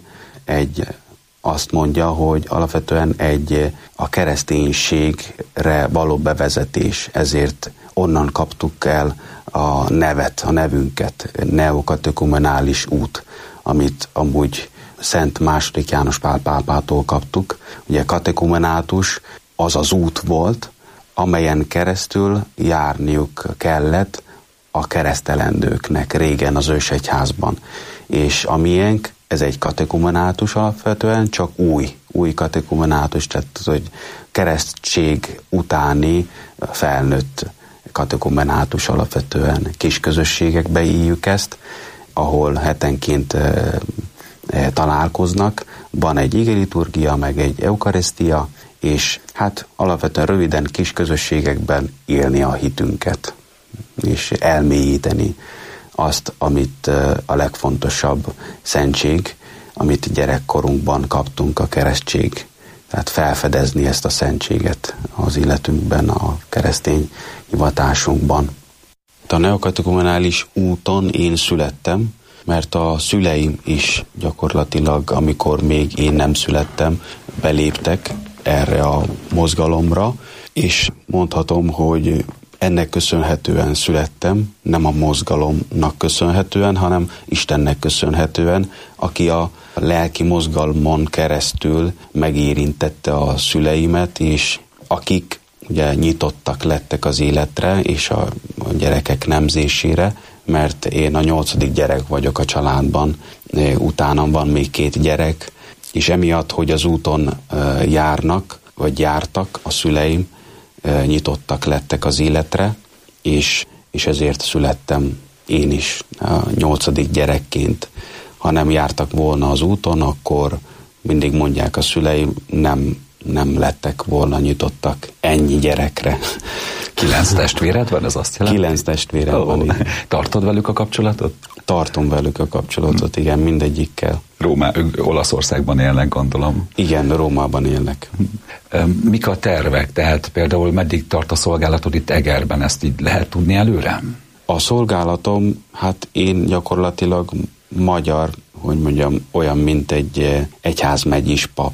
azt mondja, hogy alapvetően a kereszténységre való bevezetés, ezért onnan kaptuk el a nevünket, neokatekumenális út, amit amúgy Szent II. János Pál pápától kaptuk. Ugye katekumenátus az az út volt, amelyen keresztül járniuk kellett a keresztelendőknek régen az ősegyházban. És a miénk, ez egy katekumenátus alapvetően, csak új katekumenátus, tehát hogy keresztség utáni felnőtt katekumenátus alapvetően. Kis közösségekbe éljük ezt, ahol hetenként találkoznak, van egy igeliturgia, meg egy eukarisztia, és hát alapvetően röviden kis közösségekben élni a hitünket, és elmélyíteni azt, amit a legfontosabb szentség, amit gyerekkorunkban kaptunk, a keresztség. Tehát felfedezni ezt a szentséget az életünkben, a keresztény hivatásunkban. A neokatekumenális úton én születtem, mert a szüleim is gyakorlatilag, amikor még én nem születtem, beléptek erre a mozgalomra, és mondhatom, hogy ennek köszönhetően születtem, nem a mozgalomnak köszönhetően, hanem Istennek köszönhetően, aki a lelki mozgalmon keresztül megérintette a szüleimet, és akik ugye nyitottak lettek az életre és a gyerekek nemzésére, mert én a 8. gyerek vagyok a családban, utánam van még 2 gyerek, és emiatt, hogy az úton járnak, vagy jártak a szüleim, nyitottak lettek az életre, és ezért születtem én is a 8. gyerekként. Ha nem jártak volna az úton, akkor mindig mondják a szüleim, nem lettek volna nyitottak ennyi gyerekre. 9 testvéred van, ez azt jelenti? 9 testvérem van. Igen. Tartod velük a kapcsolatot? Tartom velük a kapcsolatot, igen, mindegyikkel. Olaszországban élnek, gondolom. Igen, Rómában élnek. Mik a tervek? Tehát például meddig tart a szolgálatod itt Egerben? Ezt így lehet tudni előre? A szolgálatom, hát én gyakorlatilag magyar, hogy mondjam, olyan, mint egy egyházmegyis pap.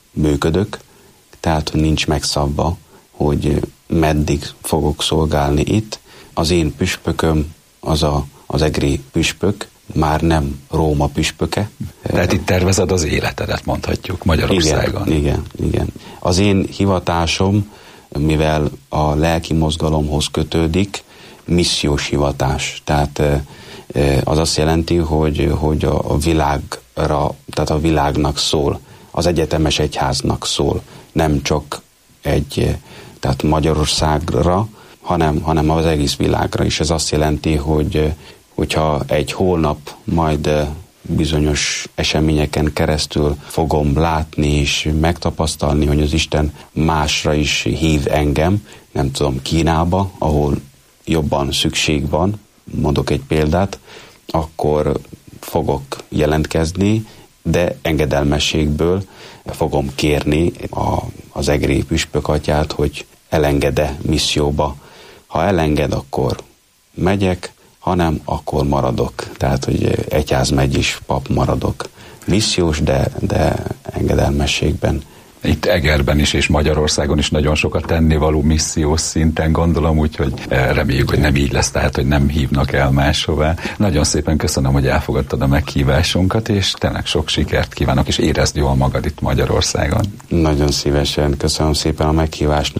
működök, tehát nincs megszabva, hogy meddig fogok szolgálni itt. Az én püspököm az egri püspök, már nem Róma püspöke. Tehát itt tervezed az életedet, mondhatjuk, Magyarországon. Igen. Az én hivatásom, mivel a lelki mozgalomhoz kötődik, missziós hivatás. Tehát az azt jelenti, hogy a világra, tehát a világnak szól, az egyetemes egyháznak szól, nem csak tehát Magyarországra, hanem az egész világra is. Ez azt jelenti, hogyha egy holnap majd bizonyos eseményeken keresztül fogom látni és megtapasztalni, hogy az Isten másra is hív engem, nem tudom, Kínába, ahol jobban szükség van, mondok egy példát, akkor fogok jelentkezni, de engedelmességből fogom kérni az egri püspök atyát, hogy elenged-e misszióba. Ha elenged, akkor megyek, ha nem, akkor maradok. Tehát, hogy egyházmegyis pap maradok. Missziós, de engedelmességben. Itt Egerben is és Magyarországon is nagyon sokat tennivaló missziós szinten, gondolom, úgyhogy reméljük, hogy nem így lesz, tehát, hogy nem hívnak el máshová. Nagyon szépen köszönöm, hogy elfogadtad a meghívásunkat, és tényleg sok sikert kívánok, és érezd jól magad itt Magyarországon. Nagyon szívesen, köszönöm szépen a meghívást.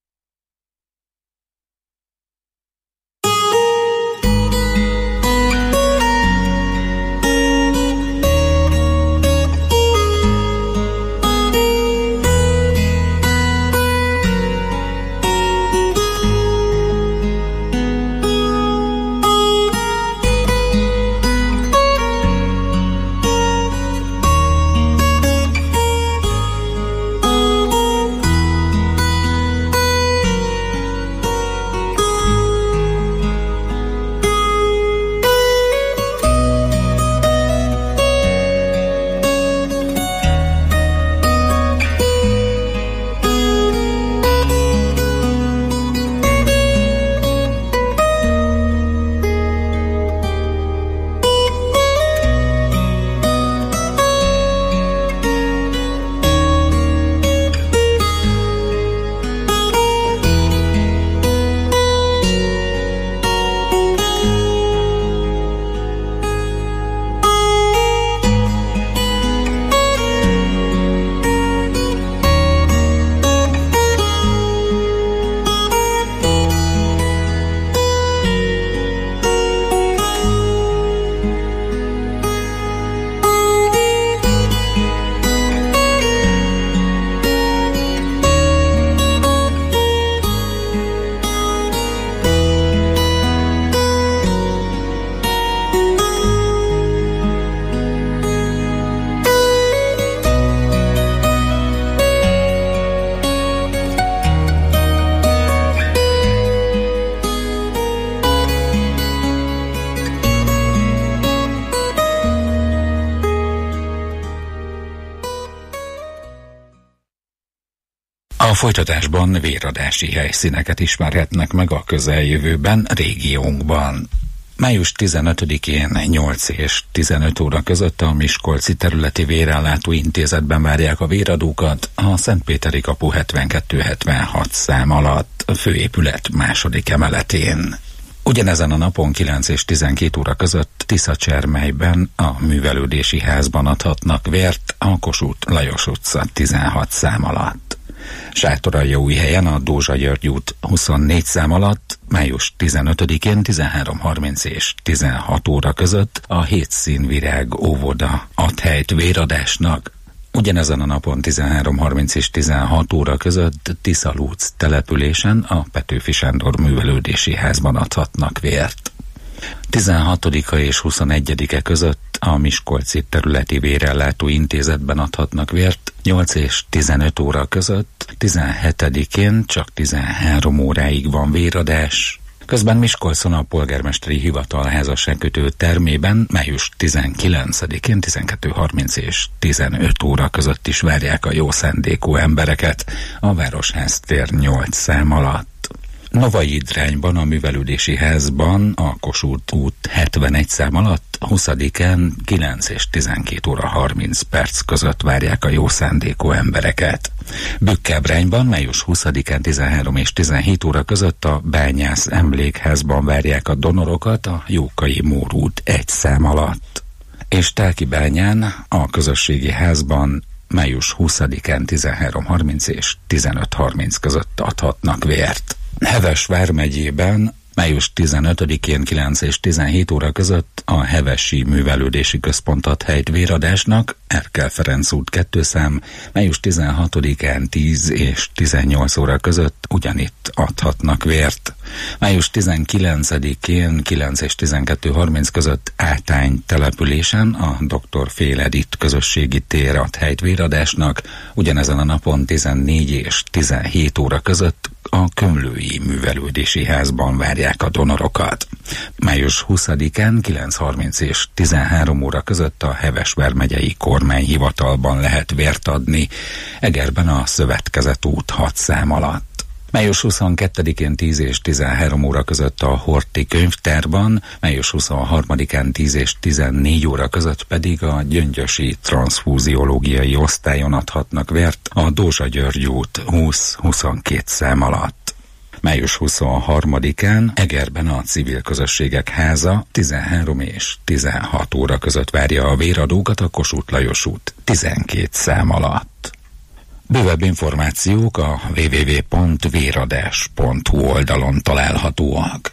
A folytatásban véradási helyszíneket ismerhetnek meg a közeljövőben régiónkban. Május 15-én 8 és 15 óra között a Miskolci Területi Vérellátó Intézetben várják a véradókat a Szentpéteri kapu 72-76 szám alatt, a főépület második emeletén. Ugyanezen a napon 9 és 12 óra között Tiszacsermelyben a Művelődési Házban adhatnak vért a Kossuth Lajos utca 16 szám alatt. Sátoraljaújhelyen a Dózsa György út 24 szám alatt május 15-én 13:30 és 16 óra között a Hétszínvirág óvoda ad helyt véradásnak. Ugyanezen a napon 13:30 és 16 óra között Tiszalúc településen a Petőfi Sándor Művelődési Házban adhatnak vért. 16-a és 21-e között a Miskolci Területi Vérellátó Intézetben adhatnak vért 8 és 15 óra között, 17-én csak 13 óráig van véradás. Közben Miskolcon a polgármesteri hivatal házasságkötő termében május 19-én 12:30 és 15 óra között is várják a jó szándékú embereket a Városház tér 8 szám alatt. Novai Drányban, a művelődési házban, a Kossuth út 71 szám alatt 20-án 9 és 12 óra 30 perc között várják a jó szándékú embereket. Bükkábrányban május 20-án 13 és 17 óra között a Bányász Emlékházban várják a donorokat a Jókai Mór út 1 szám alatt. És Telkibányán, a közösségi házban május 20-án 13:30 és 15:30 között adhatnak vért. Heves vármegyében május 15-én 9 és 17 óra között a Hevesi Művelődési Központ ad helyt véradásnak, Erkel Ferenc út 2 szám, május 16-án 10 és 18 óra között ugyanitt adhatnak vért. Május 19-én 9 és 12:30 között Átány településen a Dr. Fél Edith közösségi tér ad helyt véradásnak, ugyanezen a napon 14 és 17 óra között a Kömlői Művelődési Házban várják a donorokat. Május 20-án 9:30 és 13 óra között a Heves vármegyei kormányhivatalban lehet vért adni, Egerben a Szövetkezet út 6 szám alatt. Május 22-én 10 és 13 óra között a Horthy könyvtárban, május 23-án 10 és 14 óra között pedig a Gyöngyösi Transzfúziológiai osztályon adhatnak vért a Dózsa György út 20-22 szám alatt. Május 23-án Egerben a Civil Közösségek Háza 13 és 16 óra között várja a véradókat a Kossuth Lajos út 12 szám alatt. Bővebb információk a www.véradás.hu oldalon találhatóak.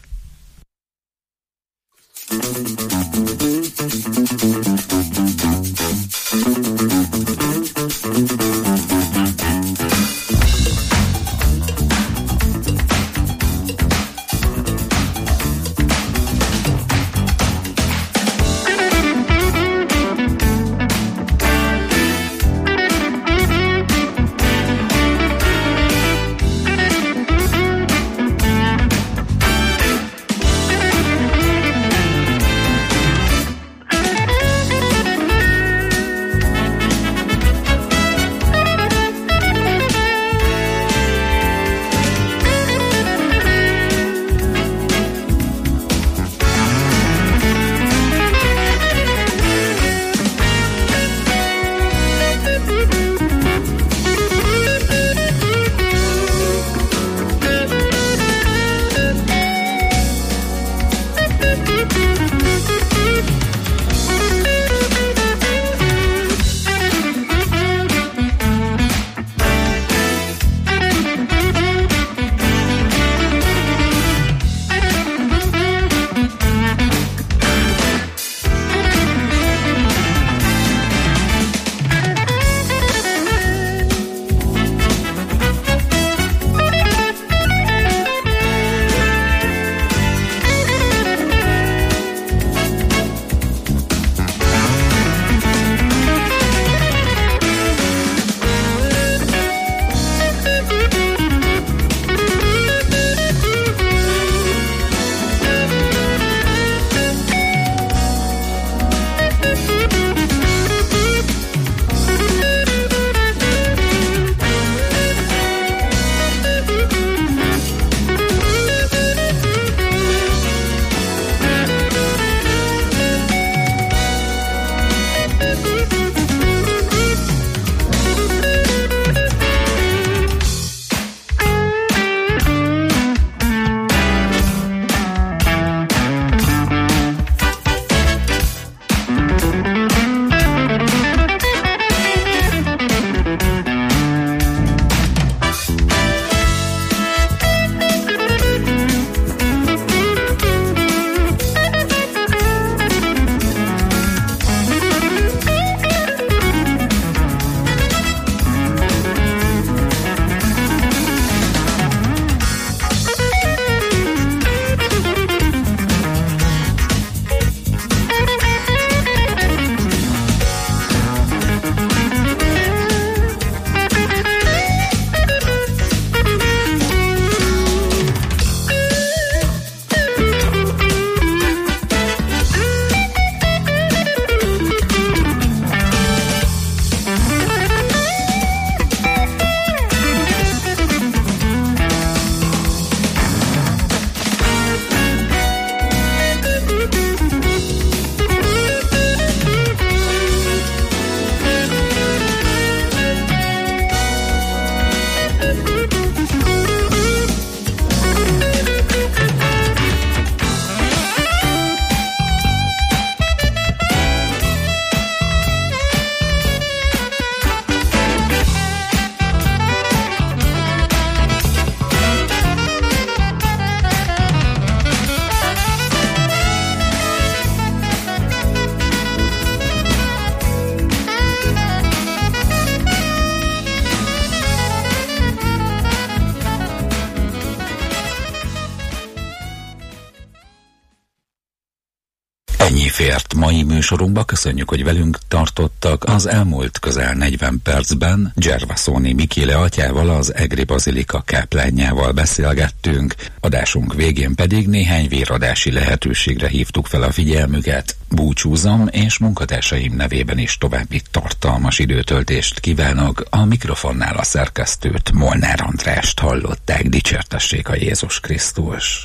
fért mai műsorunkba. Köszönjük, hogy velünk tartottak. Az elmúlt közel 40 percben Gervasoni Mikéle atyával, az Egri Bazilika káplánjával beszélgettünk. Adásunk végén pedig néhány véradási lehetőségre hívtuk fel a figyelmüket. Búcsúzom, és munkatársaim nevében is további tartalmas időtöltést kívánok. A mikrofonnál a szerkesztőt, Molnár Andrást hallották. Dicsértessék a Jézus Krisztus!